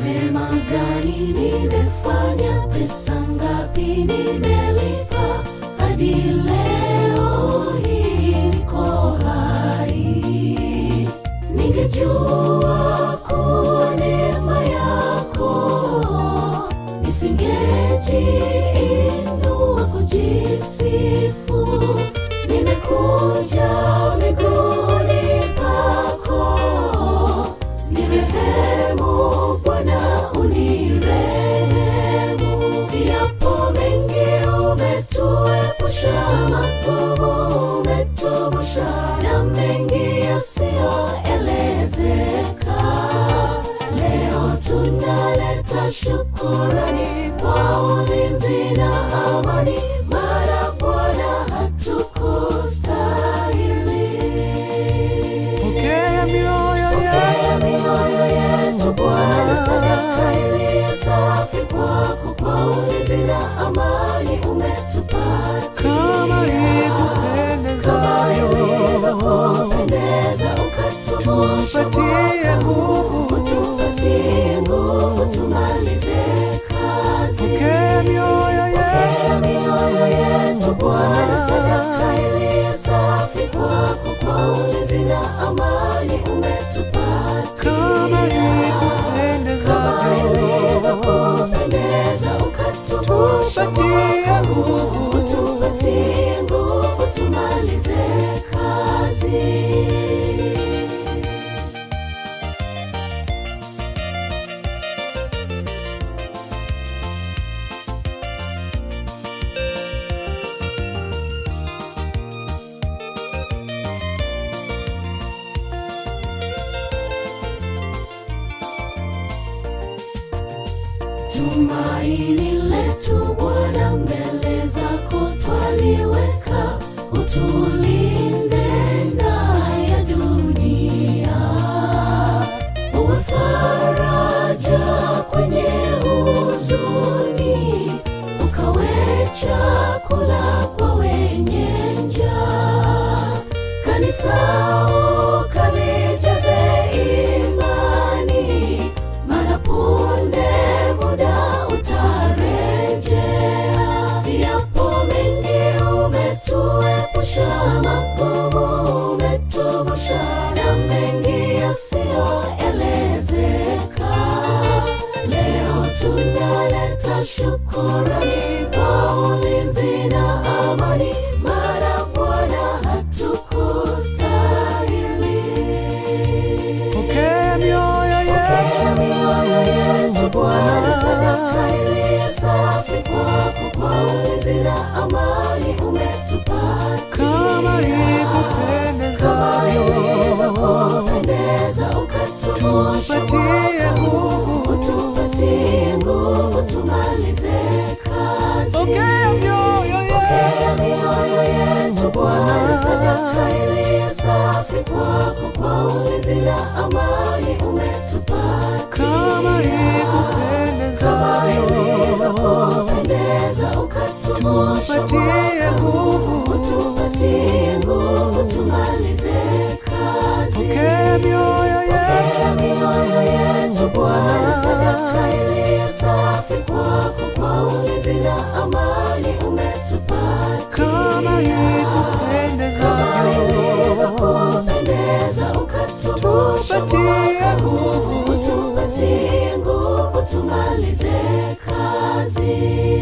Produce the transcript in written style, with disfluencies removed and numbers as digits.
Mema gani nimefanya, pesa ngapi nimelipa, hadi leo hii niko hai. Ningejua kuwa neema yako, nisingejiinua kujisifu. Nimekuja miguuni pako, nirehemu Bwana, unirehemu. Yapo mengi umetuepusha, magumu umetuvusha, na mengi yasiyoelezeka. Leo tunaleta shukurani kwa ulinzi na amani, maana Bwana hatukustahili. Pokea mioyo yetu Bwana, sadaka iliyo safi kwako, kwa ulinzi na amani umetupatia. Kama ilivyokupendeza ukatuvusha mwako, utupatie nguvu tumalize kazi. Pokea mioyo yetu Bwana, sadaka iliyo safi kwako, kwa ulinzi na amani umetupatia. Kama ilivyokupendeza ukatuvusha mwako, utupatie nguvu tumalize kazi. Tumaini letu Bwana, mbele zako twaliweka, utulinde na ya dunia. Uwe faraja kwenye huzuni, ukawe chakula kwa wenye njaa. Kanisa ukalijaze imani, maana punde muda utarejea. Yapo mengi umetuepusha, magumu umetuvusha, na mengi yasiyoelezeka. Leo tunaleta shukurani kwa ulinzi na amani, maana Bwana hatukustahili. Pokea mioyo yetu Bwana, sadaka iliyo safi kwako, kwa ulinzi na amani umetupatia. Kama ilivyokupendeza ukatuvusha mwako, utupatie nguvu tumalize kazi. Pokea mioyo yetu Bwana, sadaka iliyo safi kwako, kwa ulinzi na amani umetupatia. Kama ilivyokupendeza ukatuvusha mwako, utupatie nguvu tumalize kazi. Pokea mioyo yetu Bwana, sadaka iliyo safi kwako, kwa ulinzi na amani umetupatia. Kama ilivyokupendeza ukatuvusha mwako, utupatie nguvu tumalize kazi.